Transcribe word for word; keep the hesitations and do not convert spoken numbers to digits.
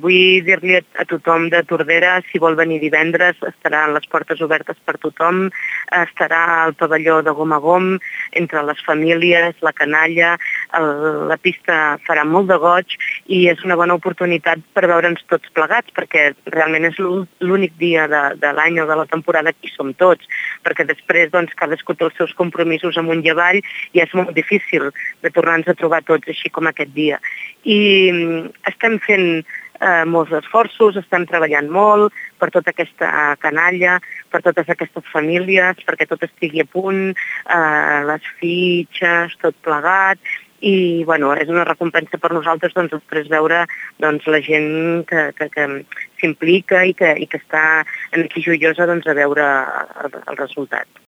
vull dir-li a tothom de Tordera, si vol venir divendres, estaran les portes obertes per tothom, estarà al pavelló de Gom a Gom, entre les famílies, la canalla, el, la pista farà molt de goig i és una bona oportunitat per veure'ns tots plegats, perquè realment és l'únic dia de, de l'any o de la temporada que hi som tots, perquè després doncs, cadascú té els seus compromisos amunt i avall i és molt difícil de tornar-nos a trobar tots així com aquest dia. I estem fent eh, molts esforços, estem treballant molt per tota aquesta canalla, per totes aquestes famílies, perquè tot estigui a punt, eh, les fitxes, tot plegat, i bueno, és una recompensa per nosaltres doncs, després veure doncs, la gent que, que, que s'implica i que, i que està aquí joiosa doncs, a veure el, el resultat.